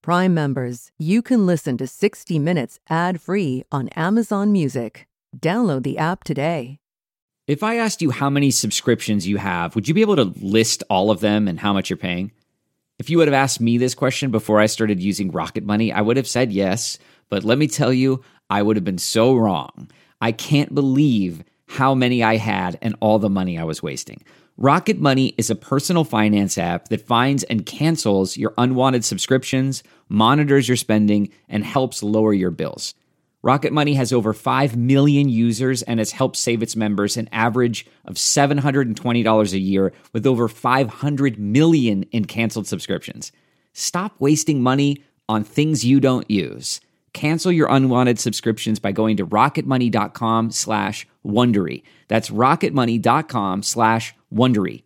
Prime members, you can listen to 60 Minutes ad-free on Amazon Music. Download the app today. If I asked you how many subscriptions you have, would you be able to list all of them and how much you're paying? If you would have asked me this question before I started using Rocket Money, I would have said yes, but let me tell you, I would have been so wrong. I can't believe how many I had and all the money I was wasting. Rocket Money is a personal finance app that finds and cancels your unwanted subscriptions, monitors your spending, and helps lower your bills. Rocket Money has over 5 million users and has helped save its members an average of $720 a year with over 500 million in canceled subscriptions. Stop wasting money on things you don't use. Cancel your unwanted subscriptions by going to rocketmoney.com/Wondery. That's rocketmoney.com/Wondery.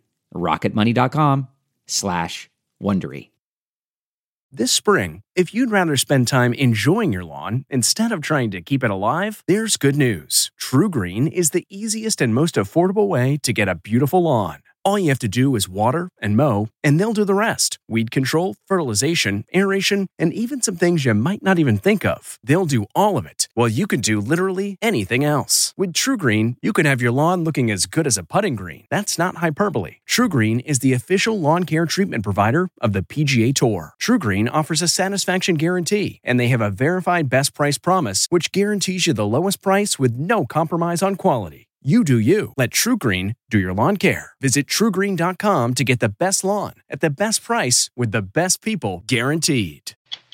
rocketmoney.com/Wondery. This spring, if you'd rather spend time enjoying your lawn instead of trying to keep it alive, there's good news. True Green is the easiest and most affordable way to get a beautiful lawn. All you have to do is water and mow, and they'll do the rest. Weed control, fertilization, aeration, and even some things you might not even think of. They'll do all of it, while you can do literally anything else. With True Green, you can have your lawn looking as good as a putting green. That's not hyperbole. True Green is the official lawn care treatment provider of the PGA Tour. True Green offers a satisfaction guarantee, and they have a verified best price promise, which guarantees you the lowest price with no compromise on quality. You do you. Let True Green do your lawn care. Visit TrueGreen.com to get the best lawn at the best price with the best people guaranteed.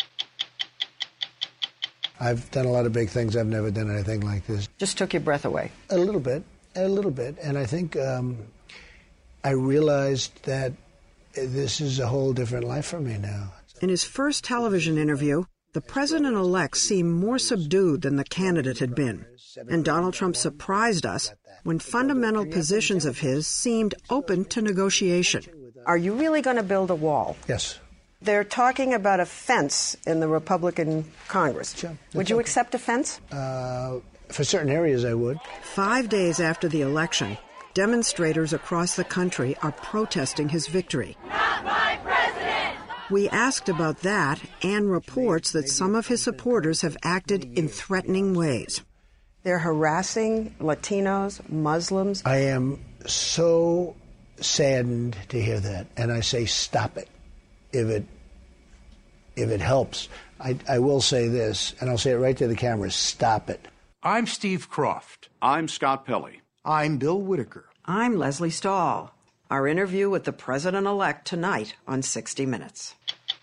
I've done a lot of big things. I've never done anything like this. Just took your breath away. A little bit. And I think I realized that this is a whole different life for me now. In his first television interview, the president-elect seemed more subdued than the candidate had been. And Donald Trump surprised us when fundamental positions of his seemed open to negotiation. Are you really going to build a wall? Yes. They're talking about a fence in the Republican Congress. Sure. Would you accept a fence? For certain areas, I would. 5 days after the election, demonstrators across the country are protesting his victory. Not my president! We asked about that and reports that some of his supporters have acted in threatening ways. They're harassing Latinos, Muslims. I am so saddened to hear that, and I say stop it. If it helps, I will say this, and I'll say it right to the camera, stop it. I'm Steve Kroft. I'm Scott Pelley. I'm Bill Whitaker. I'm Leslie Stahl. Our interview with the president-elect tonight on 60 Minutes.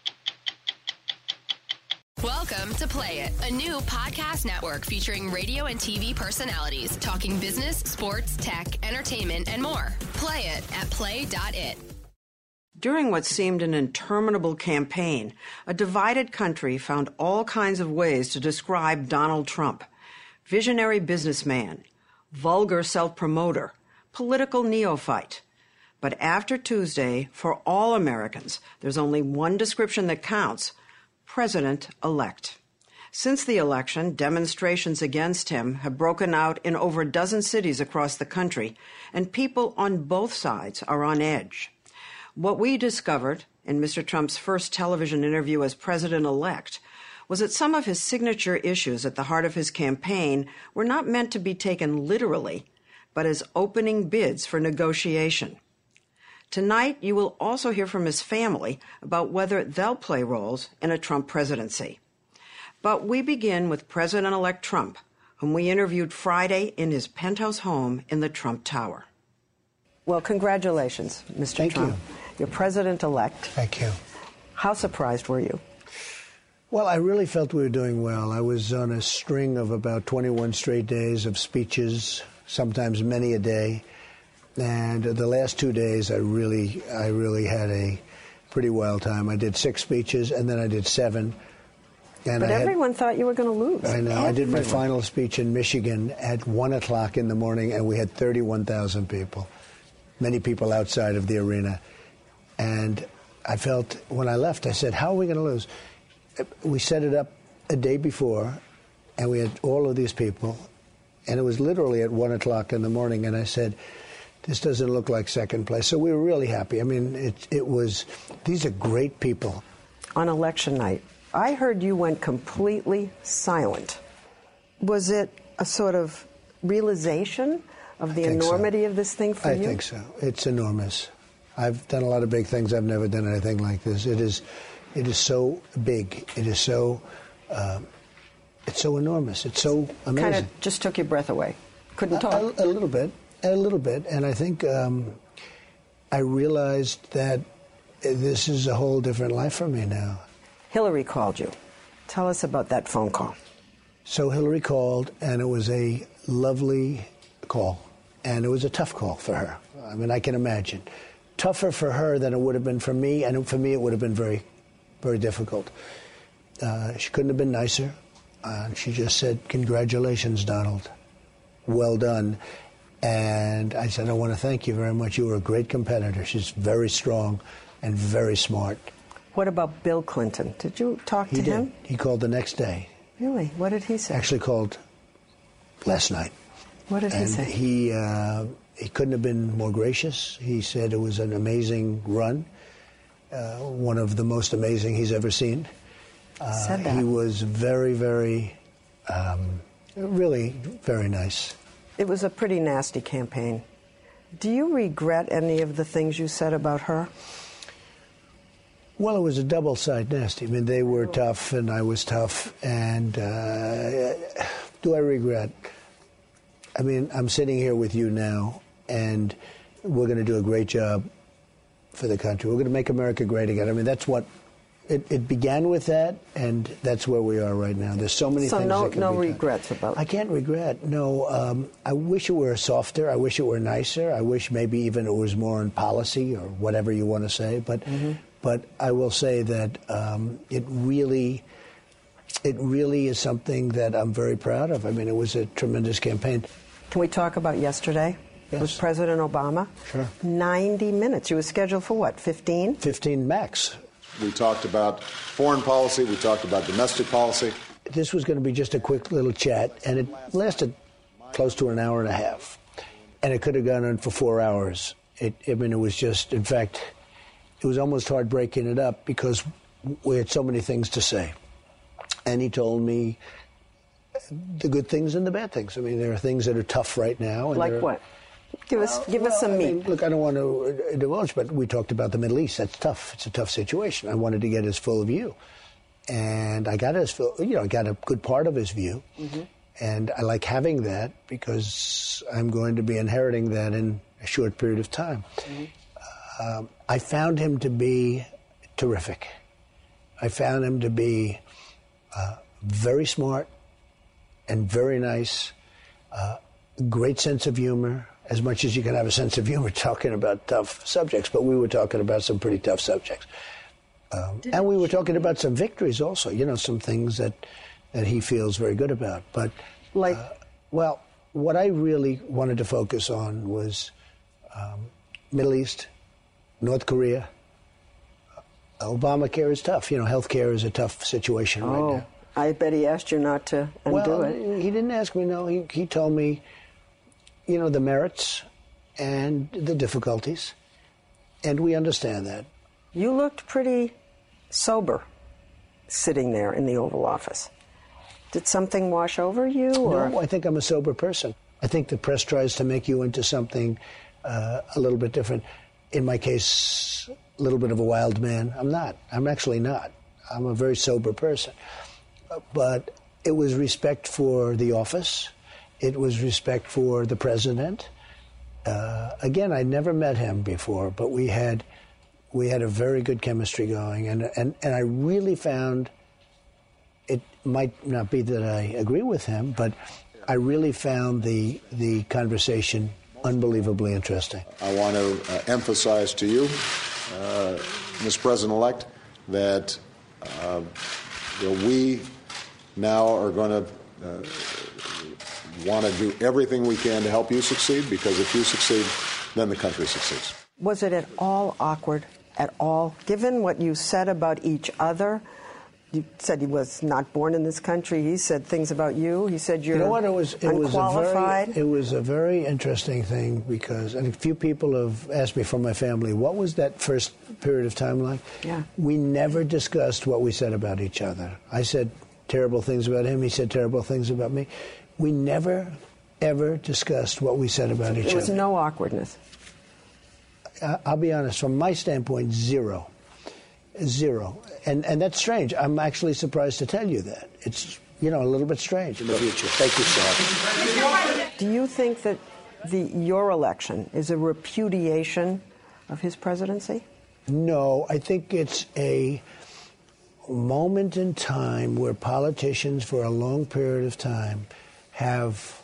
Welcome to Play It, a new podcast network featuring radio and TV personalities talking business, sports, tech, entertainment, and more. Play it at play.it. During what seemed an interminable campaign, a divided country found all kinds of ways to describe Donald Trump. Visionary businessman, vulgar self-promoter, political neophyte. But after Tuesday, for all Americans, there's only one description that counts: President-elect. Since the election, demonstrations against him have broken out in over a dozen cities across the country, and people on both sides are on edge. What we discovered in Mr. Trump's first television interview as president-elect was that some of his signature issues at the heart of his campaign were not meant to be taken literally, but as opening bids for negotiation. Tonight, you will also hear from his family about whether they'll play roles in a Trump presidency. But we begin with President-elect Trump, whom we interviewed Friday in his penthouse home in the Trump Tower. Well, congratulations, Mr. Thank Trump. you. You're president-elect. Thank you. How surprised were you? Well, I really felt we were doing well. I was on a string of about 21 straight days of speeches, sometimes many a day. And the last 2 days, I really had a pretty wild time. I did 6 speeches, and then I did 7. And but everyone thought you were going to lose. I know. I did my final speech in Michigan at 1 o'clock in the morning, and we had 31,000 people, many people outside of the arena. And I felt, when I left, I said, how are we going to lose? We set it up a day before, and we had all of these people, and it was literally at 1 o'clock in the morning, and I said, this doesn't look like second place. So we were really happy. I mean, it was, these are great people. On election night, I heard you went completely silent. Was it a sort of realization of the enormity of this thing for you? I think so. It's enormous. I've done a lot of big things. I've never done anything like this. It is so big. It is so, it's so enormous. It's so amazing. Kind of just took your breath away. Couldn't talk. A little bit. And I think I realized that this is a whole different life for me now. Hillary called you. Tell us about that phone call. So Hillary called, and it was a lovely call. And it was a tough call for her. I mean, I can imagine. Tougher for her than it would have been for me, and for me it would have been very, very difficult. She couldn't have been nicer. She just said, "Congratulations, Donald. Well done." And I said, "I want to thank you very much. You were a great competitor." She's very strong and very smart. What about Bill Clinton? Did you talk to him? He called the next day. Really? What did he say? Actually called last night. What did he say? He couldn't have been more gracious. He said it was an amazing run, one of the most amazing he's ever seen. Said that. He was very, very, really very nice. It was a pretty nasty campaign. Do you regret any of the things you said about her? Well, it was a double-sided nasty. I mean, they were tough, and I was tough. And do I regret? I mean, I'm sitting here with you now, and we're going to do a great job for the country. We're going to make America great again. I mean, that's what it began with, that, and that's where we are right now. There's so many things that can no be done. regrets about it. I can't regret. No, I wish it were softer. I wish it were nicer. I wish maybe even it was more in policy or whatever you want to say. But I will say that it really is something that I'm very proud of. I mean, it was a tremendous campaign. Can we talk about yesterday? Yes. With President Obama? Sure. 90 minutes. You were scheduled for what, 15? 15 max. We talked about foreign policy. We talked about domestic policy. This was going to be just a quick little chat, and it lasted close to an hour and a half. And it could have gone on for 4 hours. It was just, in fact, it was almost hard breaking it up because we had so many things to say. And he told me the good things and the bad things. I mean, there are things that are tough right now. And like what? Give us some meat. I mean, look, I don't want to divulge, but we talked about the Middle East. That's tough. It's a tough situation. I wanted to get his full view. And I got his full, I got a good part of his view. Mm-hmm. And I like having that because I'm going to be inheriting that in a short period of time. Mm-hmm. I found him to be terrific. I found him to be very smart and very nice, great sense of humor, as much as you can have a sense of humor talking about tough subjects, but we were talking about some pretty tough subjects. And we were talking about some victories also, some things that he feels very good about. But, well, what I really wanted to focus on was Middle East, North Korea. Obamacare is tough. Healthcare is a tough situation right now. I bet he asked you not to undo it. He didn't ask me, no. He told me, the merits and the difficulties, and we understand that. You looked pretty sober sitting there in the Oval Office. Did something wash over you? Or? No, I think I'm a sober person. I think the press tries to make you into something a little bit different. In my case, a little bit of a wild man. I'm not. I'm actually not. I'm a very sober person. But it was respect for the office. It was respect for the president. Again, I'd never met him before, but we had a very good chemistry going, and I really found, it might not be that I agree with him, but I really found the conversation unbelievably interesting. I want to emphasize to you, Ms. President-elect, that we now are going to want to do everything we can to help you succeed, because if you succeed, then the country succeeds. Was it at all awkward, at all, given what you said about each other? You said he was not born in this country. He said things about you. He said you're unqualified. It was a very interesting thing because, and a few people have asked me from my family, what was that first period of time like? Yeah. We never discussed what we said about each other. I said terrible things about him. He said terrible things about me. We never, ever discussed what we said about each other. There was no awkwardness. I'll be honest, from my standpoint, zero. And that's strange. I'm actually surprised to tell you that. It's, a little bit strange in the future. Thank you, sir. Do you think that your election is a repudiation of his presidency? No, I think it's a moment in time where politicians for a long period of time have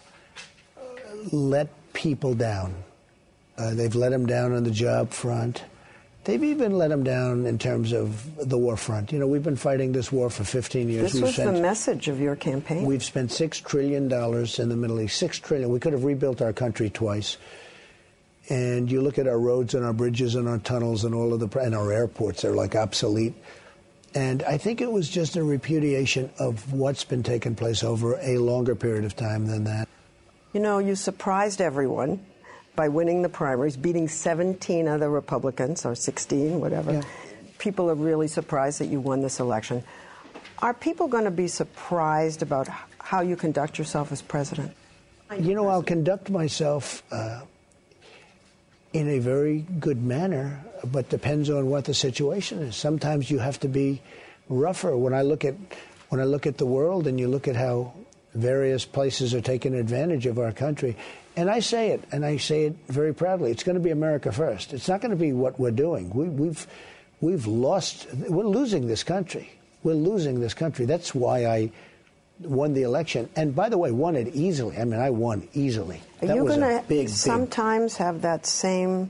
let people down. They've let them down on the job front. They've even let them down in terms of the war front. We've been fighting this war for 15 years. This was the message of your campaign. We've spent $6 trillion in the Middle East. $6 trillion. We could have rebuilt our country twice. And you look at our roads and our bridges and our tunnels and and our airports, they're like obsolete. And I think it was just a repudiation of what's been taking place over a longer period of time than that. You surprised everyone by winning the primaries, beating 17 other Republicans, or 16, whatever. Yeah. People are really surprised that you won this election. Are people going to be surprised about how you conduct yourself as president? I'll conduct myself in a very good manner, but depends on what the situation is. Sometimes you have to be rougher. When I look at the world and you look at how various places are taking advantage of our country, and I say it very proudly, it's going to be America first. It's not going to be what we're doing. We're losing this country. We're losing this country. That's why I won the election. And by the way, won it easily. I mean, I won easily. Are you going to sometimes have that same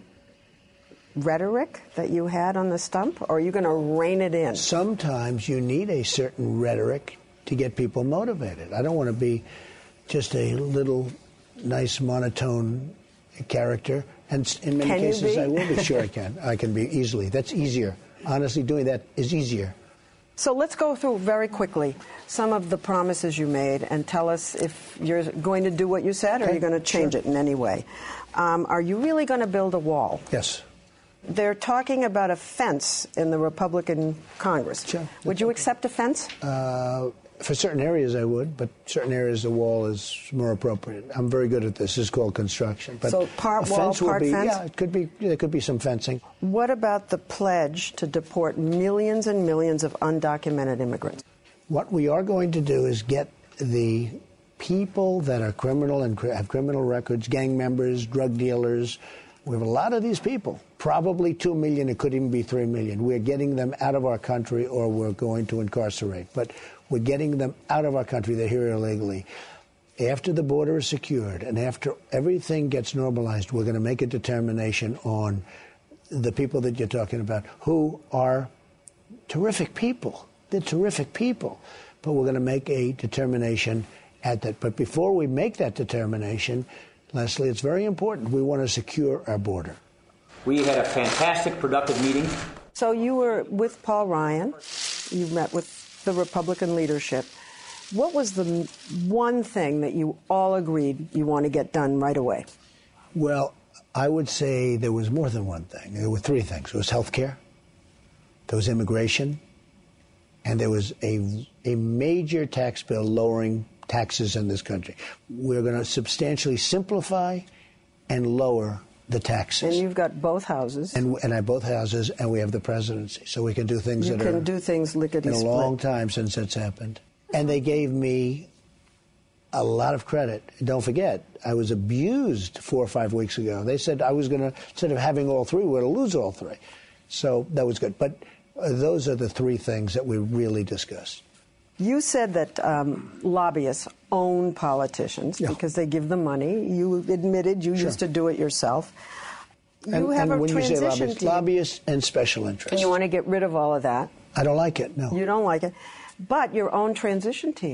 rhetoric that you had on the stump, or are you going to rein it in? Sometimes you need a certain rhetoric to get people motivated. I don't want to be just a little nice monotone character, and in many cases I will be. Sure, I can. I can be easily. That's easier. Honestly, doing that is easier. So let's go through very quickly some of the promises you made and tell us if you're going to do what you said or you're going to change it in any way. Are you really going to build a wall? Yes. They're talking about a fence in the Republican Congress. Sure. Would you accept a fence? For certain areas I would, but certain areas the wall is more appropriate. I'm very good at this. It's called construction. But so part wall, part fence? Yeah, it could be. There could be some fencing. What about the pledge to deport millions and millions of undocumented immigrants? What we are going to do is get the people that are criminal and have criminal records, gang members, drug dealers. We have a lot of these people, probably 2 million. It could even be 3 million. We're getting them out of our country, or we're going to incarcerate. But we're getting them out of our country. They're here illegally. After the border is secured and after everything gets normalized, we're going to make a determination on the people that you're talking about, who are terrific people. They're terrific people. But we're going to make a determination at that. But before we make that determination, Leslie, it's very important. We want to secure our border. We had a fantastic, productive meeting. So you were with Paul Ryan. You met with the Republican leadership. What was the one thing that you all agreed you want to get done right away? Well, I would say there was more than one thing. There were three things. There was health care, there was immigration, and there was a major tax bill lowering taxes in this country. We're going to substantially simplify and lower the taxes. And you've got both houses. And I have both houses, and we have the presidency. So we can do things you that are... You can do things lickety-split. In a long time since it's happened. And they gave me a lot of credit. Don't forget, I was abused 4 or 5 weeks ago. They said I was going to, instead of having all three, we're going to lose all three. So that was good. But those are the three things that we really discussed. You said that lobbyists own politicians because they give them money. You admitted you used to do it yourself. You have a transition team. Lobbyists and special interests. And you want to get rid of all of that. I don't like it, no. You don't like it. But your own transition team.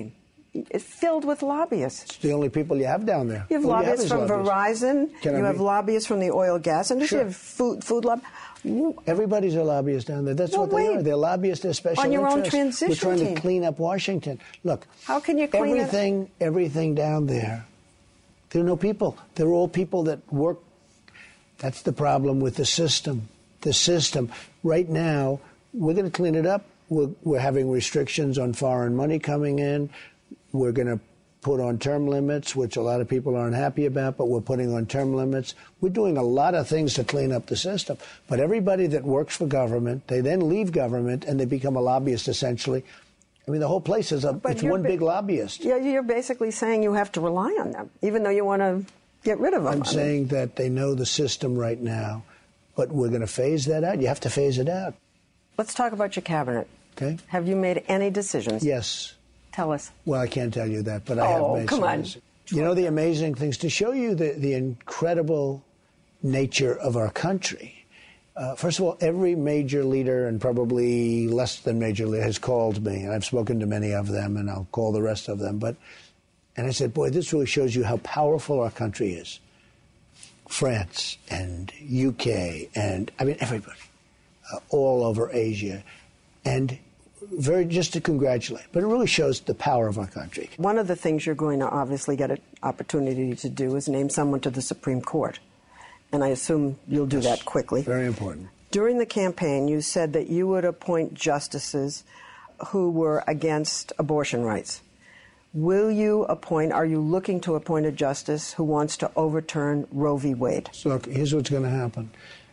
is filled with lobbyists. It's the only people you have down there. You have lobbyists from Verizon. You have lobbyists from the oil gas industry. Sure. You have food lobby. Everybody's a lobbyist down there. That's what they are. They're lobbyists. They're special on your interests. own transition We're trying team. to clean up Washington. Look, how can you clean everything down there? There are no people. They're all people that work. That's the problem with the system. The system. Right now, we're going to clean it up. We're having restrictions on foreign money coming in. We're going to put on term limits, which a lot of people aren't happy about, but we're putting on term limits. We're doing a lot of things to clean up the system. But everybody that works for government, they then leave government and they become a lobbyist, essentially. I mean, the whole place is it's one big lobbyist. Yeah, you're basically saying you have to rely on them, even though you want to get rid of them. I'm saying that they know the system right now, but we're going to phase that out. You have to phase it out. Let's talk about your cabinet. Okay. Have you made any decisions? Yes. Tell us. Well, I can't tell you that, but I have made some decisions. You know, the amazing things, to show you the incredible nature of our country. First of all, every major leader and probably less than major leader has called me, and I've spoken to many of them, and I'll call the rest of them. And I said, boy, this really shows you how powerful our country is. France and UK and, I mean, everybody, all over Asia. And just to congratulate, but it really shows the power of our country. One of the things you're going to obviously get an opportunity to do is name someone to the Supreme Court. And I assume you'll do that quickly. Very important. During the campaign, you said that you would appoint justices who were against abortion rights. Will you appoint, are you looking to appoint a justice who wants to overturn Roe v. Wade? So look, here's what's going to happen.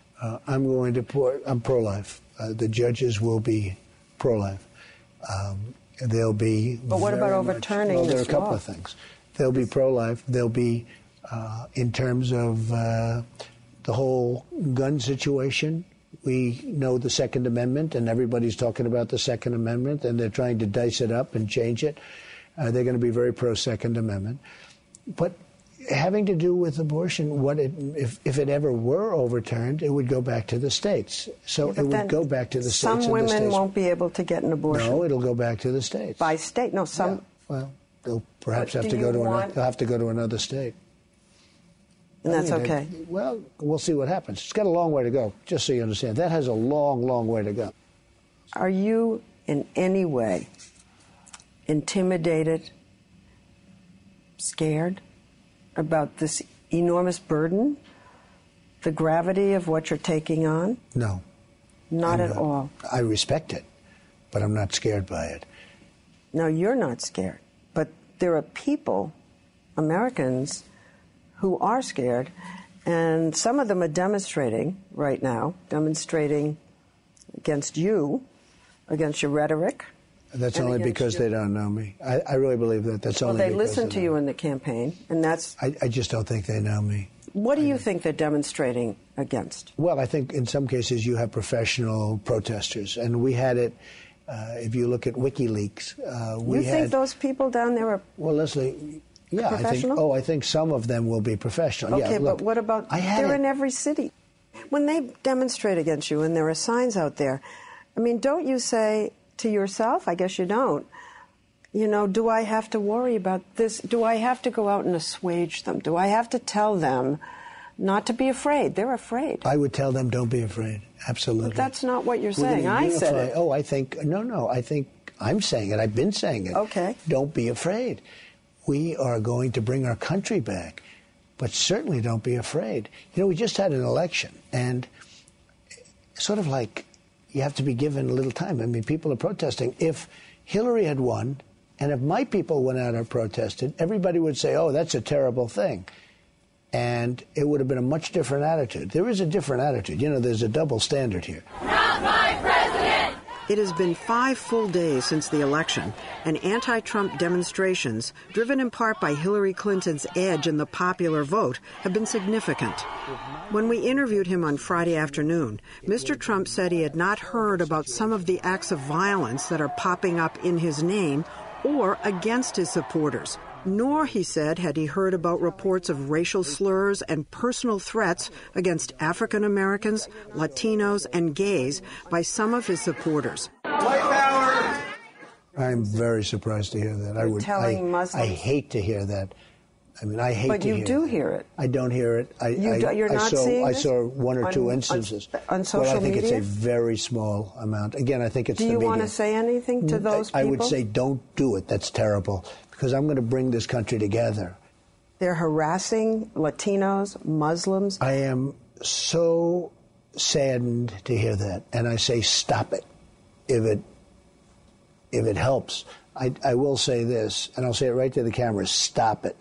I'm pro-life. The judges will be pro-life. They'll be. But what about overturning this law? There are a couple of things. They'll be pro-life. They'll be in terms of the whole gun situation. We know the Second Amendment, and everybody's talking about the Second Amendment, and they're trying to dice it up and change it. They're going to be very pro-Second Amendment. But having to do with abortion, if it ever were overturned, it would go back to the states. So it would go back to the states. Some women won't be able to get an abortion. No, it'll go back to the states. By state? No, some. Yeah. Well, they'll perhaps have to go to another state. And that's okay. Well, we'll see what happens. It's got a long way to go, just so you understand. That has a long, long way to go. Are you in any way intimidated, scared about this enormous burden, the gravity of what you're taking on? No. Not at all. I respect it, but I'm not scared by it. No, you're not scared. But there are people, Americans, who are scared, and some of them are demonstrating right now, demonstrating against you, against your rhetoric. That's only because they don't know me. I really believe that. That's only because they listened to you in the campaign, and that's... I just don't think they know me. What do you think they're demonstrating against? Well, I think in some cases you have professional protesters, and we had it, if you look at WikiLeaks, you think those people down there are... Well, Leslie... Yeah, professional? I think some of them will be professional. Okay, yeah, look, but what about, they're in every city. When they demonstrate against you and there are signs out there, I mean, don't you say to yourself, I guess you don't, do I have to worry about this? Do I have to go out and assuage them? Do I have to tell them not to be afraid? They're afraid. I would tell them, don't be afraid. Absolutely. But that's not what you're saying. I said it. Oh, I think I'm saying it. I've been saying it. Okay. Don't be afraid. We are going to bring our country back, but certainly don't be afraid. We just had an election, and sort of like you have to be given a little time. I mean, people are protesting. If Hillary had won, and if my people went out and protested, everybody would say, oh, that's a terrible thing. And it would have been a much different attitude. There is a different attitude. There's a double standard here. Not my president! It has been 5 full days since the election, and anti-Trump demonstrations, driven in part by Hillary Clinton's edge in the popular vote, have been significant. When we interviewed him on Friday afternoon, Mr. Trump said he had not heard about some of the acts of violence that are popping up in his name or against his supporters. Nor, he said, had he heard about reports of racial slurs and personal threats against African Americans, Latinos, and gays by some of his supporters. White power! I'm very surprised to hear that. I hate to hear that. I mean, I hate to hear it. But you do hear it. I don't hear it. You're not seeing I this? saw one or two instances. On social media? Well, I think it's a very small amount. Again, I think it's the media. Do you want to say anything to those people? I would say don't do it. That's terrible. Because I'm going to bring this country together. They're harassing Latinos, Muslims. I am so saddened to hear that. And I say stop it. If it helps. I will say this, and I'll say it right to the camera, stop it.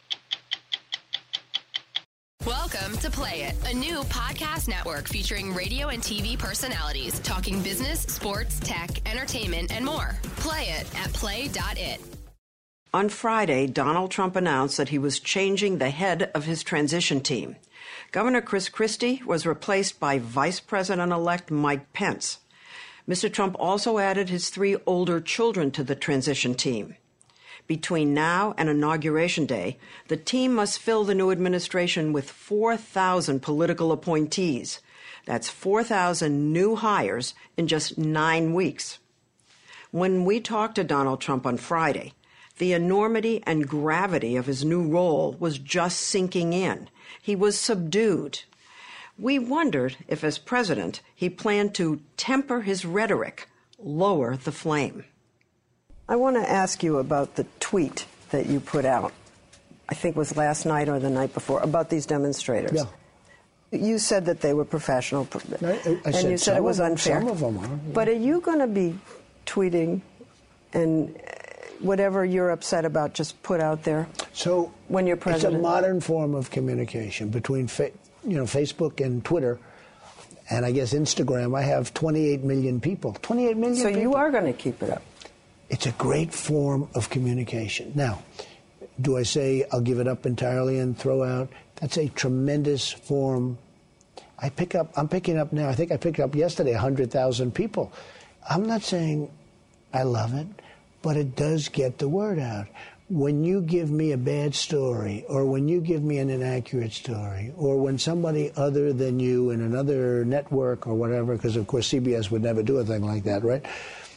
Welcome to Play It, a new podcast network featuring radio and TV personalities talking business, sports, tech, entertainment, and more. Play it at play.it. On Friday, Donald Trump announced that he was changing the head of his transition team. Governor Chris Christie was replaced by Vice President-elect Mike Pence. Mr. Trump also added his 3 older children to the transition team. Between now and Inauguration Day, the team must fill the new administration with 4,000 political appointees. That's 4,000 new hires in just 9 weeks. When we talked to Donald Trump on Friday, the enormity and gravity of his new role was just sinking in. He was subdued. We wondered if, as president, he planned to temper his rhetoric, lower the flame. I want to ask you about the tweet that you put out, I think it was last night or the night before, about these demonstrators. Yeah. You said that they were professional, I and you said it was unfair. Some of them are. Yeah. But are you going to be tweeting and whatever you're upset about just put out there? So when you're president, it's a modern form of communication between Facebook and Twitter, and I guess Instagram. I have 28 million people. 28 million so people. You are going to keep it up. It's a great form of communication. Now, do I say I'll give it up entirely and throw out? That's a tremendous form. I'm picking up now, I think I picked up yesterday 100,000 people. I'm not saying I love it, but it does get the word out. When you give me a bad story, or when you give me an inaccurate story, or when somebody other than you in another network or whatever, because of course CBS would never do a thing like that, right?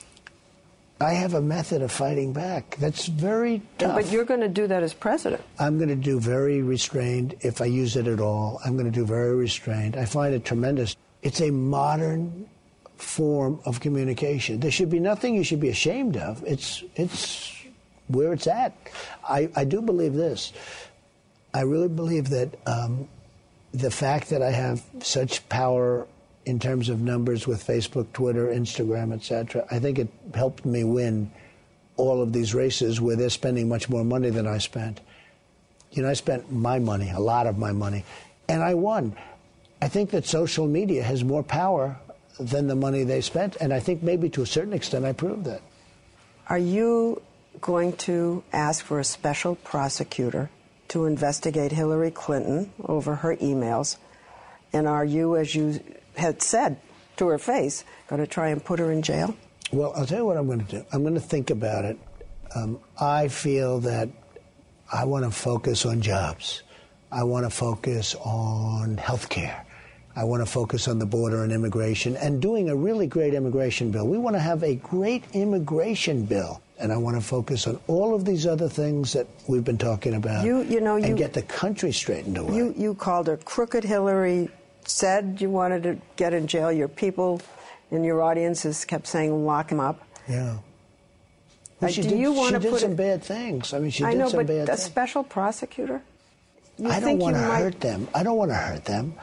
I have a method of fighting back. That's very tough. But you're going to do that as president. I'm going to do very restrained if I use it at all. I'm going to do very restrained. I find it tremendous. It's a modern form of communication. There should be nothing you should be ashamed of. It's where it's at. I do believe this. I really believe that the fact that I have such power in terms of numbers with Facebook, Twitter, Instagram, etc., I think it helped me win all of these races where they're spending much more money than I spent. You know, I spent my money, a lot of my money, and I won. I think that social media has more power than the money they spent, and I think maybe to a certain extent I proved that. Are you going to ask for a special prosecutor to investigate Hillary Clinton over her emails? And are you, as you had said to her face, going to try and put her in jail? Well, I'll tell you what I'm going to do. I'm going to think about it. I feel that I want to focus on jobs. I want to focus on health care. I want to focus on the border and immigration and doing a really great immigration bill. We want to have a great immigration bill. And I want to focus on all of these other things that we've been talking about and get the country straightened away. You called her crooked Hillary, said you wanted to get in jail. Your people in your audiences kept saying, lock him up. Yeah. Well, she did some bad things. I mean, she did some bad things. I know, but a special prosecutor? I don't want to hurt them. I don't want to hurt them.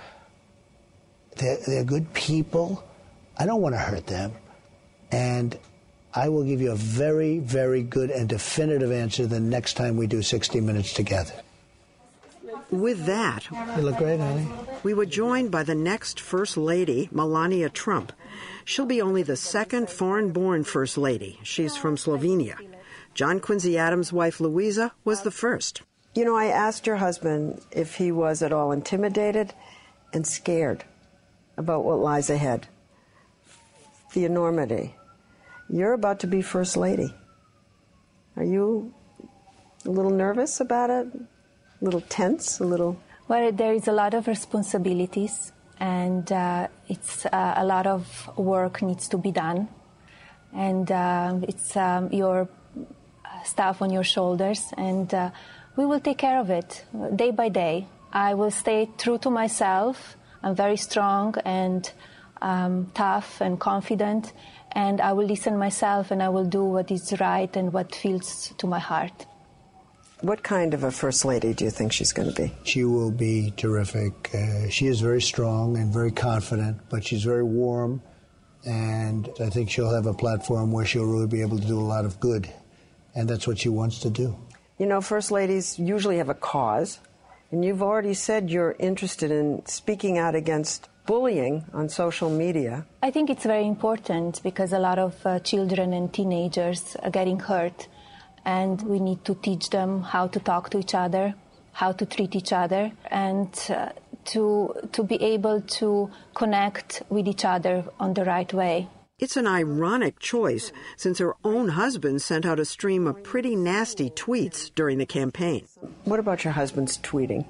They're good people. I don't want to hurt them. And I will give you a very, very good and definitive answer the next time we do 60 Minutes together. With that, you look great, honey. We were joined by the next First Lady, Melania Trump. She'll be only the second foreign-born First Lady. She's from Slovenia. John Quincy Adams' wife, Louisa, was the first. You know, I asked your husband if he was at all intimidated and scared about what lies ahead. The enormity. You're about to be First Lady. Are you a little nervous about it? A little tense? A little? Well, there is a lot of responsibilities, and it's a lot of work needs to be done. and it's your staff on your shoulders, and we will take care of it day by day. I will stay true to myself. I'm very strong and tough and confident, and I will listen myself, and I will do what is right and what feels to my heart. What kind of a first lady do you think she's going to be? She will be terrific. She is very strong and very confident, but she's very warm, and I think she'll have a platform where she'll really be able to do a lot of good, and that's what she wants to do. You know, first ladies usually have a cause, and you've already said you're interested in speaking out against bullying on social media. I think it's very important because a lot of children and teenagers are getting hurt, and we need to teach them how to talk to each other, how to treat each other, and to be able to connect with each other on the right way. It's an ironic choice, since her own husband sent out a stream of pretty nasty tweets during the campaign. What about your husband's tweeting?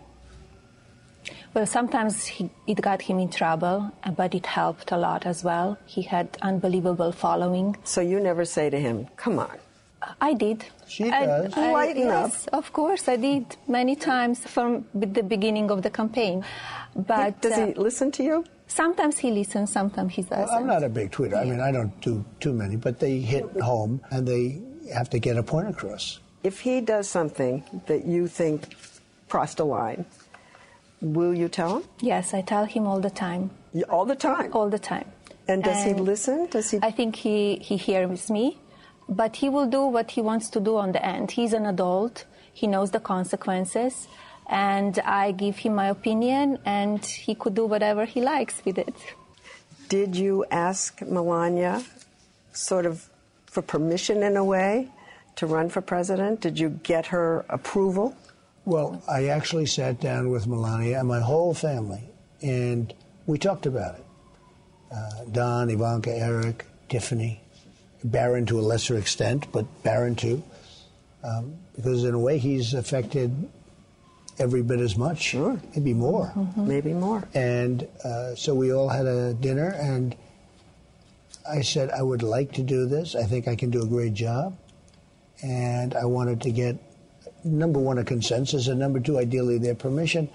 Well, sometimes it got him in trouble, but it helped a lot as well. He had unbelievable following. So you never say to him, come on. I did. She does. Lighten up. Yes, of course, I did many times from the beginning of the campaign. But does he listen to you? Sometimes he listens, sometimes he doesn't. Well, I'm not a big tweeter. I mean, I don't do too many, but they hit home and they have to get a point across. If he does something that you think crossed a line, will you tell him? Yes, I tell him all the time. All the time? All the time. And does he listen? Does he? I think he hears me, but he will do what he wants to do on the end. He's an adult. He knows the consequences. And I give him my opinion, and he could do whatever he likes with it. Did you ask Melania sort of for permission in a way to run for president? Did you get her approval? Well, I actually sat down with Melania and my whole family, and we talked about it. Don, Ivanka, Eric, Tiffany, Barron to a lesser extent, but Barron too. Because in a way he's affected every bit as much, sure, maybe more. Mm-hmm. Maybe more. And so we all had a dinner, and I said, I would like to do this. I think I can do a great job. And I wanted to get, number one, a consensus, and number two, ideally, their permission.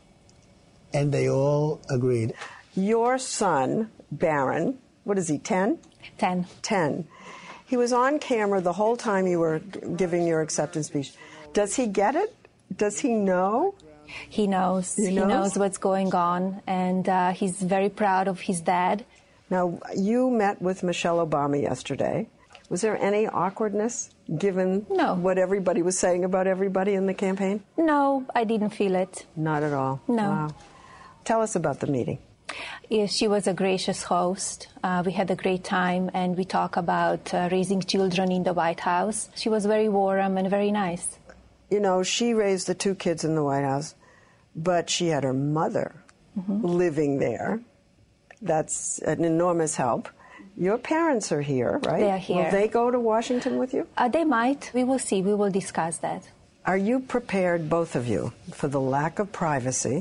And they all agreed. Your son, Barron, what is he, 10? 10. 10. He was on camera the whole time you were giving your acceptance speech. Does he get it? Does he know? He knows. He knows what's going on, and he's very proud of his dad. Now, you met with Michelle Obama yesterday. Was there any awkwardness given what everybody was saying about everybody in the campaign? No, I didn't feel it. Not at all? No. Wow. Tell us about the meeting. She was a gracious host. We had a great time, and we talked about raising children in the White House. She was very warm and very nice. You know, she raised the 2 kids in the White House, but she had her mother living there. That's an enormous help. Your parents are here, right? They are here. Will they go to Washington with you? They might. We will see. We will discuss that. Are you prepared, both of you, for the lack of privacy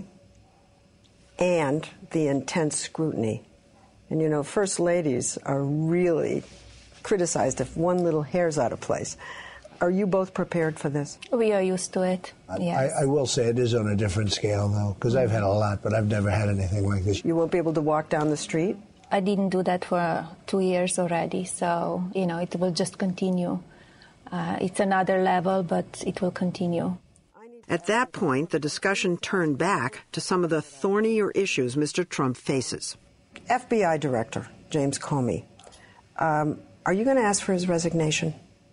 and the intense scrutiny? And, you know, first ladies are really criticized if one little hair's out of place. Are you both prepared for this? We are used to it, yes. I will say it is on a different scale, though, because I've had a lot, but I've never had anything like this. You won't be able to walk down the street? I didn't do that for 2 years already, so, you know, it will just continue. It's another level, but it will continue. At that point, the discussion turned back to some of the thornier issues Mr. Trump faces. FBI Director James Comey, are you going to ask for his resignation?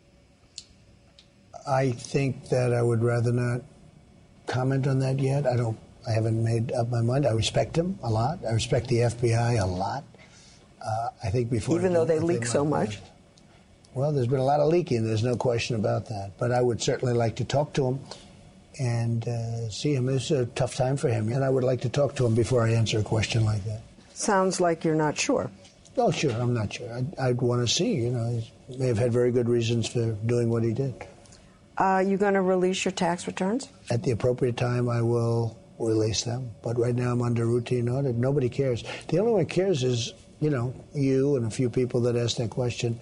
I think that I would rather not comment on that yet. I haven't made up my mind. I respect him a lot. I respect the FBI a lot. I think before... Even though they leak so much? Well, there's been a lot of leaking. There's no question about that. But I would certainly like to talk to him and see him. It's a tough time for him, and I would like to talk to him before I answer a question like that. Sounds like you're not sure. Oh, sure, I'm not sure. I'd want to see, you know. He may have had very good reasons for doing what he did. You going to release your tax returns? At the appropriate time, I will release them. But right now, I'm under routine audit. Nobody cares. The only one who cares is, you know, you and a few people that asked that question.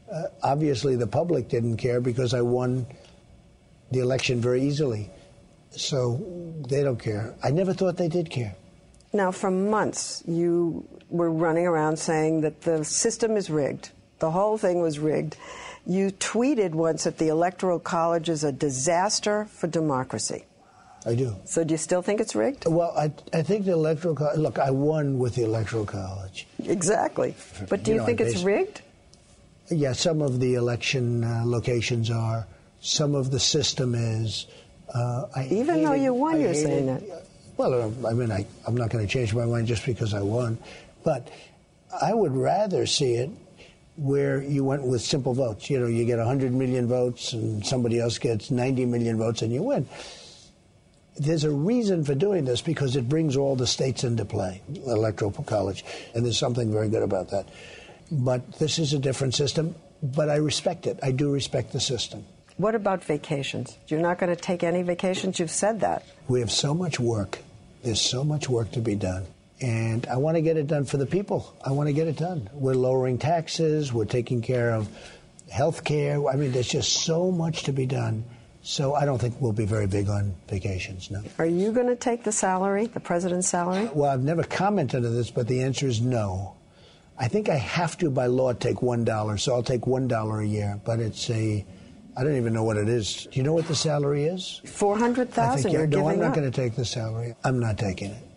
Obviously, the public didn't care because I won the election very easily. So they don't care. I never thought they did care. Now, for months, you were running around saying that the system is rigged. The whole thing was rigged. You tweeted once that the Electoral College is a disaster for democracy. I do. So do you still think it's rigged? Well, I think the Electoral College... Look, I won with the Electoral College. Exactly. But do you think it's rigged? Yeah, some of the election locations are. Some of the system is. Even though you won, you're saying that. Well, I mean, I'm not going to change my mind just because I won. But I would rather see it where you went with simple votes. You know, you get 100 million votes and somebody else gets 90 million votes and you win. There's a reason for doing this because it brings all the states into play, Electoral College, and there's something very good about that. But this is a different system, but I respect it. I do respect the system. What about vacations? You're not going to take any vacations? You've said that. We have so much work. There's so much work to be done. And I want to get it done for the people. I want to get it done. We're lowering taxes. We're taking care of health care. I mean, there's just so much to be done. So I don't think we'll be very big on vacations, no. Are you going to take the salary, the president's salary? Well, I've never commented on this, but the answer is no. I think I have to, by law, take $1, so I'll take $1 a year. But it's I don't even know what it is. Do you know what the salary is? $400,000. You're giving up. No, I'm not going to take the salary. I'm not taking it.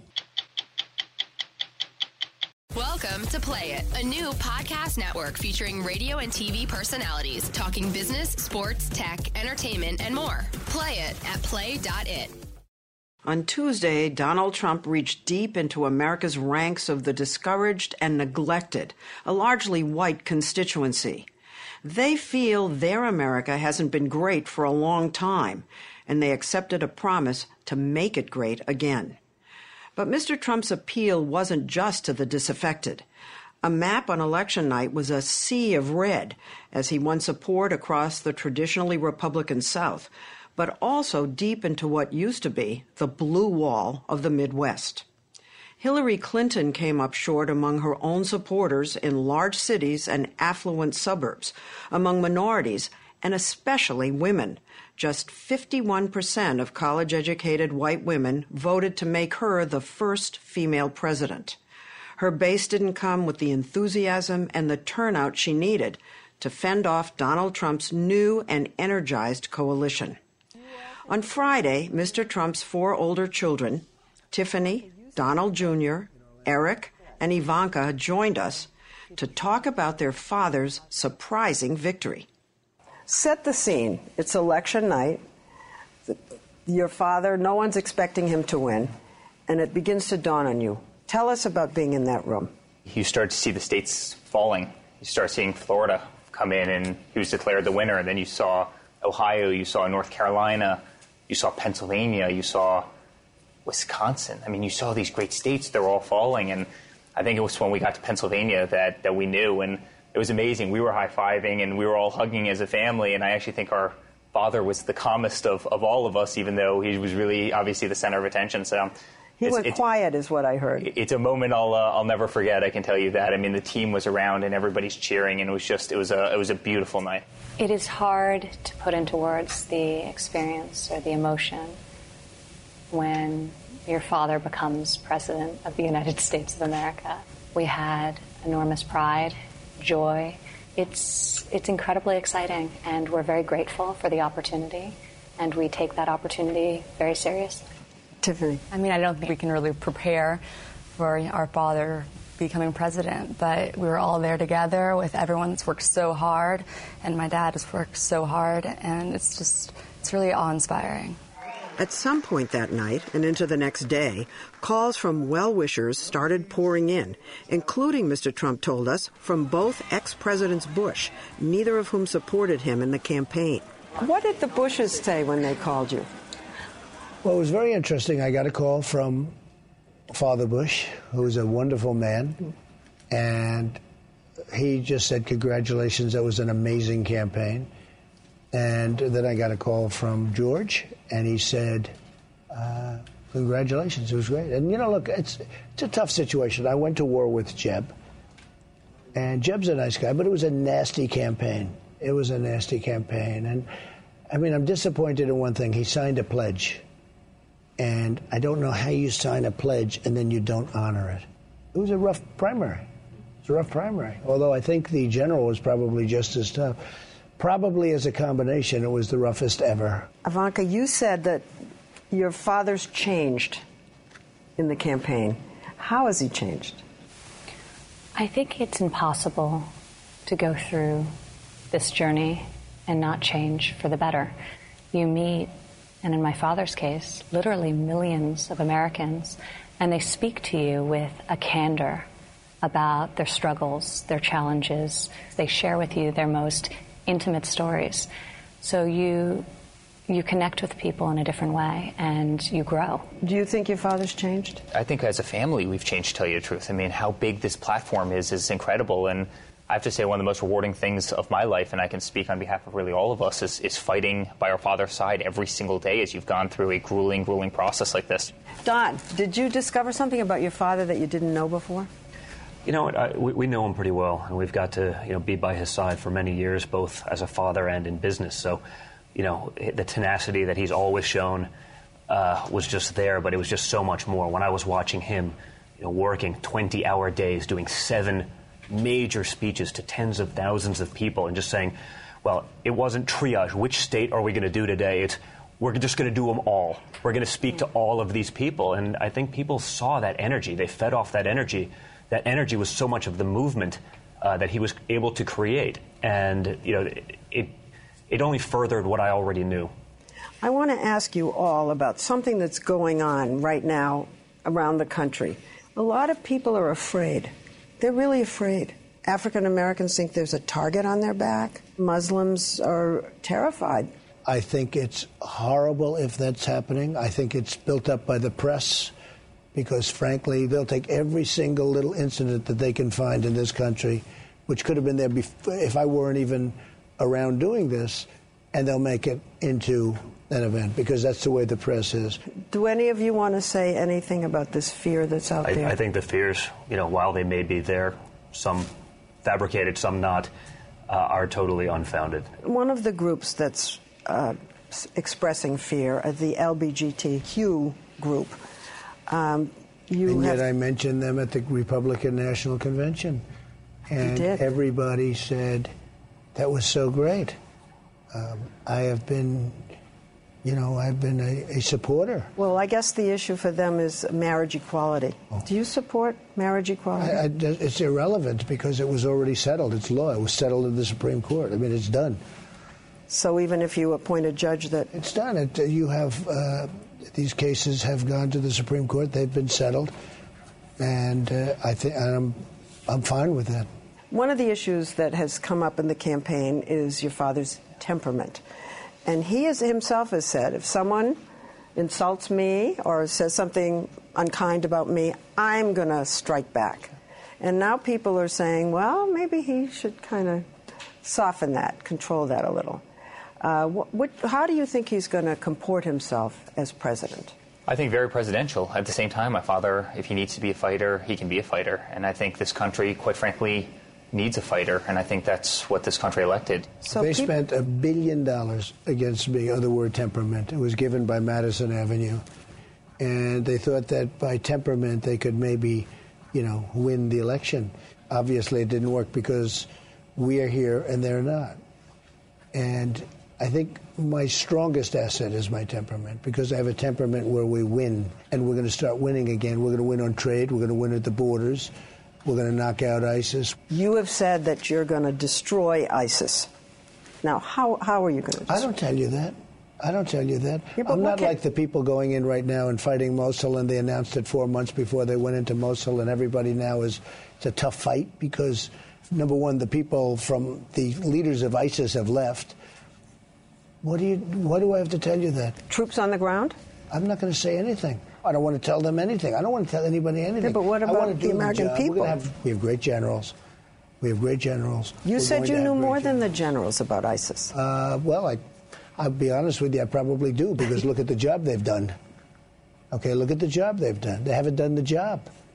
Welcome to Play It, a new podcast network featuring radio and TV personalities talking business, sports, tech, entertainment, and more. Play it at play.it. On Tuesday, Donald Trump reached deep into America's ranks of the discouraged and neglected, a largely white constituency. They feel their America hasn't been great for a long time, and they accepted a promise to make it great again. But Mr. Trump's appeal wasn't just to the disaffected. A map on election night was a sea of red as he won support across the traditionally Republican South, but also deep into what used to be the blue wall of the Midwest. Hillary Clinton came up short among her own supporters in large cities and affluent suburbs, among minorities, and especially women. Just 51% of college-educated white women voted to make her the first female president. Her base didn't come with the enthusiasm and the turnout she needed to fend off Donald Trump's new and energized coalition. On Friday, Mr. Trump's 4 older children, Tiffany, Donald Jr., Eric, and Ivanka, joined us to talk about their father's surprising victory. Set the scene. It's election night. Your father, no one's expecting him to win, and it begins to dawn on you. Tell us about being in that room. You start to see the states falling. You start seeing Florida come in, and he was declared the winner. And then you saw Ohio, you saw North Carolina, you saw Pennsylvania, you saw Wisconsin. I mean, you saw these great states, they're all falling. And I think it was when we got to Pennsylvania that we knew. And it was amazing. We were high-fiving and we were all hugging as a family. And I actually think our father was the calmest of all of us, even though he was really obviously the center of attention. So he went quiet is what I heard. It's a moment I'll never forget. I can tell you that. I mean, the team was around and everybody's cheering, and it was a beautiful night. It is hard to put into words the experience or the emotion when your father becomes president of the United States of America. We had enormous pride, joy. It's incredibly exciting, and we're very grateful for the opportunity, and we take that opportunity very seriously. Tiffany. I mean, I don't think we can really prepare for our father becoming president, but we were all there together with everyone that's worked so hard, and my dad has worked so hard, and it's really awe-inspiring. At some point that night and into the next day, calls from well-wishers started pouring in, including, Mr. Trump told us, from both ex-Presidents Bush, neither of whom supported him in the campaign. What did the Bushes say when they called you? Well, it was very interesting. I got a call from Father Bush, who's a wonderful man, and he just said, congratulations, that was an amazing campaign. And then I got a call from George, and he said, congratulations, it was great. And, you know, look, it's a tough situation. I went to war with Jeb. And Jeb's a nice guy, but it was a nasty campaign. It was a nasty campaign. And, I mean, I'm disappointed in one thing. He signed a pledge. And I don't know how you sign a pledge and then you don't honor it. It was a rough primary. It's a rough primary. Although I think the general was probably just as tough. Probably as a combination, it was the roughest ever. Ivanka, you said that your father's changed in the campaign. How has he changed? I think it's impossible to go through this journey and not change for the better. You meet, and in my father's case, literally millions of Americans, and they speak to you with a candor about their struggles, their challenges. They share with you their most intimate stories. So you connect with people in a different way, and you grow. Do you think your father's changed? I think as a family we've changed, to tell you the truth. I mean, how big this platform is incredible. And I have to say one of the most rewarding things of my life, and I can speak on behalf of really all of us, is fighting by our father's side every single day as you've gone through a grueling process like this. Don, did you discover something about your father that you didn't know before? You know, we know him pretty well, and we've got to, be by his side for many years, both as a father and in business. So, the tenacity that he's always shown was just there, but it was just so much more. When I was watching him, working 20-hour days, doing 7 major speeches to tens of thousands of people, and just saying, well, it wasn't triage. Which state are we going to do today? It's we're just going to do them all. We're going to speak to all of these people. And I think people saw that energy. They fed off that energy. That energy was so much of the movement that he was able to create. And, it only furthered what I already knew. I want to ask you all about something that's going on right now around the country. A lot of people are afraid. They're really afraid. African Americans think there's a target on their back. Muslims are terrified. I think it's horrible if that's happening. I think it's built up by the press. Because, frankly, they'll take every single little incident that they can find in this country, which could have been there before, if I weren't even around doing this, and they'll make it into an event, because that's the way the press is. Do any of you want to say anything about this fear that's out there? I think the fears, while they may be there, some fabricated, some not, are totally unfounded. One of the groups that's expressing fear, the LGBTQ group, yet I mentioned them at the Republican National Convention. And everybody said, that was so great. I have been, I've been a supporter. Well, I guess the issue for them is marriage equality. Oh. Do you support marriage equality? It's irrelevant because it was already settled. It's law. It was settled in the Supreme Court. I mean, it's done. So even if you appoint a judge that... It's done. You have... These cases have gone to the Supreme Court. They've been settled, and I think I'm fine with that. One of the issues that has come up in the campaign is your father's temperament, and he himself has said, if someone insults me or says something unkind about me, I'm going to strike back. And now people are saying, well, maybe he should kind of soften that, control that a little. How do you think he's going to comport himself as president? I think very presidential. At the same time, my father, if he needs to be a fighter, he can be a fighter. And I think this country, quite frankly, needs a fighter. And I think that's what this country elected. So they spent $1 billion against me on the word temperament. It was given by Madison Avenue. And they thought that by temperament they could maybe, win the election. Obviously, it didn't work because we are here and they're not. And I think my strongest asset is my temperament, because I have a temperament where we win, and we're going to start winning again. We're going to win on trade. We're going to win at the borders. We're going to knock out ISIS. You have said that you're going to destroy ISIS. Now, how are you going to destroy? I don't tell you that. I don't tell you that. Yeah, I'm not like the people going in right now and fighting Mosul, and they announced it 4 months before they went into Mosul, and everybody now it's a tough fight because, number one, the people from the leaders of ISIS have left. Why do I have to tell you that? Troops on the ground? I'm not going to say anything. I don't want to tell them anything. I don't want to tell anybody anything. Yeah, but what about the American people? We have great generals. We have great generals. You said you knew more than the generals about ISIS. Well, I'll be honest with you, I probably do, because look at the job they've done. Okay, look at the job they've done. They haven't done the job.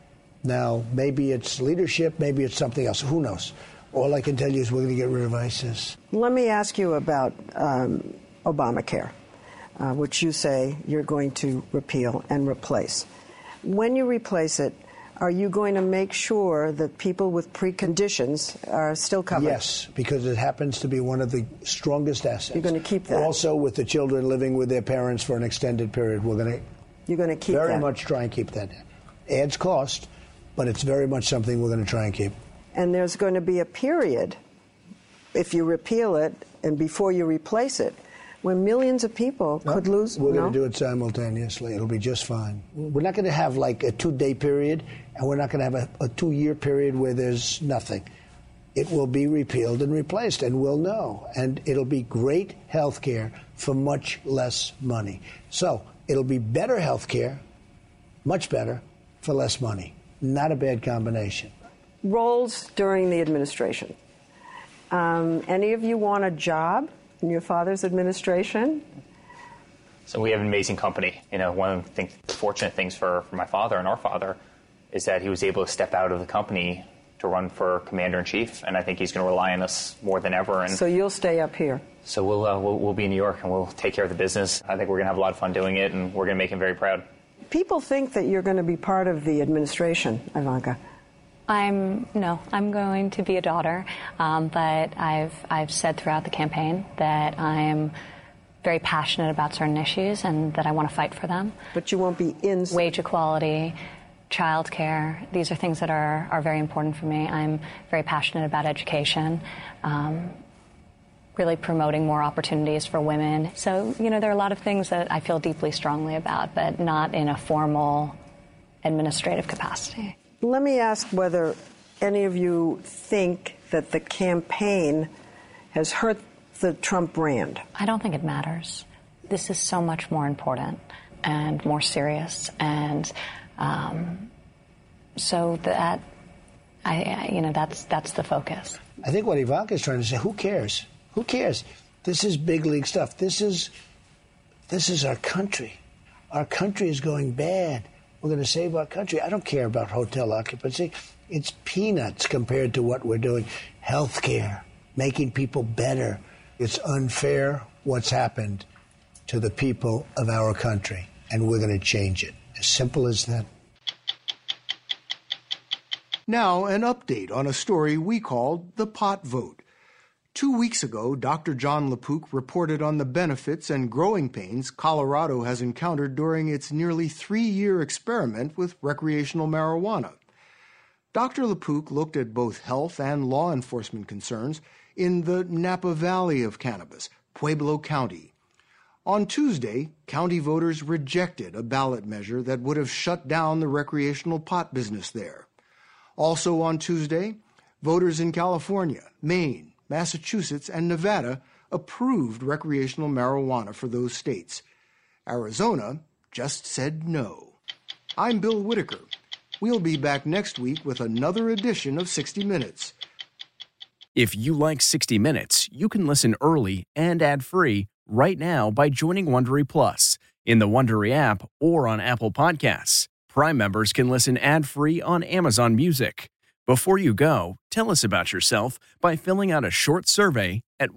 Now, maybe it's leadership, maybe it's something else. Who knows? All I can tell you is we're going to get rid of ISIS. Let me ask you about Obamacare, which you say you're going to repeal and replace. When you replace it, are you going to make sure that people with preconditions are still covered? Yes, because it happens to be one of the strongest assets. You're going to keep that? Also, with the children living with their parents for an extended period, you're going to keep that? Very much try and keep that. Adds cost, but it's very much something we're going to try and keep. And there's going to be a period, if you repeal it and before you replace it, when millions of people could lose. We're going to do it simultaneously. It'll be just fine. We're not going to have like a 2-day period, and we're not going to have a 2-year period where there's nothing. It will be repealed and replaced, and we'll know. And it'll be great health care for much less money. So it'll be better health care, much better, for less money. Not a bad combination. Roles during the administration. Any of you want a job in your father's administration? So we have an amazing company. You know, one of the fortunate things for my father and our father is that he was able to step out of the company to run for commander-in-chief, and I think he's going to rely on us more than ever. And so you'll stay up here? So we'll be in New York, and we'll take care of the business. I think we're going to have a lot of fun doing it, and we're going to make him very proud. People think that you're going to be part of the administration, Ivanka. I'm going to be a daughter, but I've said throughout the campaign that I'm very passionate about certain issues and that I want to fight for them. But you won't be in wage equality, childcare. These are things that are very important for me. I'm very passionate about education, really promoting more opportunities for women. So, there are a lot of things that I feel deeply strongly about, but not in a formal administrative capacity. Let me ask whether any of you think that the campaign has hurt the Trump brand. I don't think it matters. This is so much more important and more serious, and so that that's the focus. I think what Ivanka is trying to say: who cares? Who cares? This is big league stuff. This is our country. Our country is going bad. We're going to save our country. I don't care about hotel occupancy. It's peanuts compared to what we're doing. Health care, making people better. It's unfair what's happened to the people of our country, and we're going to change it. As simple as that. Now, an update on a story we called the pot vote. 2 weeks ago, Dr. John LaPook reported on the benefits and growing pains Colorado has encountered during its nearly 3-year experiment with recreational marijuana. Dr. LaPook looked at both health and law enforcement concerns in the Napa Valley of cannabis, Pueblo County. On Tuesday, county voters rejected a ballot measure that would have shut down the recreational pot business there. Also on Tuesday, voters in California, Maine, Massachusetts, and Nevada approved recreational marijuana for those states. Arizona just said no. I'm Bill Whitaker. We'll be back next week with another edition of 60 Minutes. If you like 60 Minutes, you can listen early and ad-free right now by joining Wondery Plus in the Wondery app or on Apple Podcasts. Prime members can listen ad-free on Amazon Music. Before you go, tell us about yourself by filling out a short survey at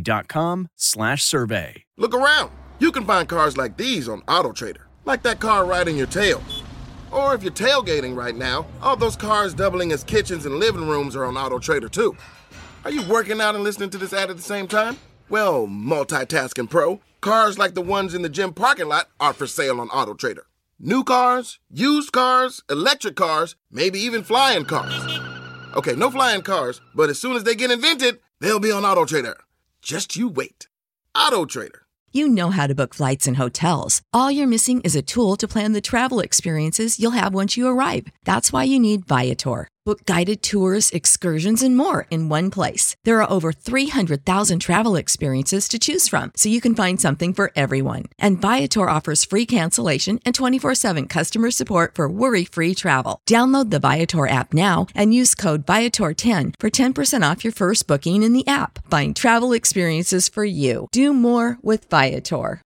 Wondery.com/survey. Look around. You can find cars like these on AutoTrader, like that car riding your tail. Or if you're tailgating right now, all those cars doubling as kitchens and living rooms are on AutoTrader too. Are you working out and listening to this ad at the same time? Well, multitasking pro, cars like the ones in the gym parking lot are for sale on AutoTrader. New cars, used cars, electric cars, maybe even flying cars. Okay, no flying cars, but as soon as they get invented, they'll be on AutoTrader. Just you wait. AutoTrader. You know how to book flights and hotels. All you're missing is a tool to plan the travel experiences you'll have once you arrive. That's why you need Viator. Book guided tours, excursions, and more in one place. There are over 300,000 travel experiences to choose from, so you can find something for everyone. And Viator offers free cancellation and 24/7 customer support for worry-free travel. Download the Viator app now and use code Viator10 for 10% off your first booking in the app. Find travel experiences for you. Do more with Viator.